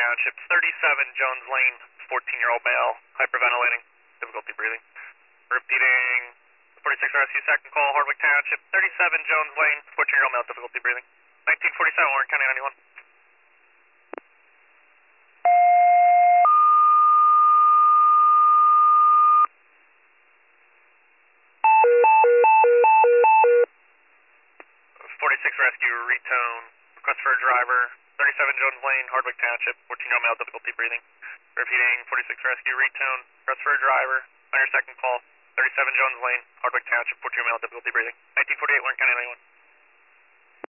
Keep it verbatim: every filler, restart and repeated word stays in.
Township, thirty-seven Jones Lane, fourteen-year-old male, hyperventilating, difficulty breathing. Repeating, forty-six Rescue, second call, Hardwick Township, thirty-seven Jones Lane, fourteen-year-old male, difficulty breathing. nineteen forty-seven, Warren County ninety-one. forty-six Rescue, retone, request for a driver, thirty-seven Jones Lane, Hardwick Township, fourteen-year-old male, difficulty breathing. Repeating, forty-six Rescue, retone, request for a driver, on your second call, thirty-seven Jones Lane, Hardwick Township, fourteen-year-old male, difficulty breathing. nineteen forty-eight, Warren County ninety-one.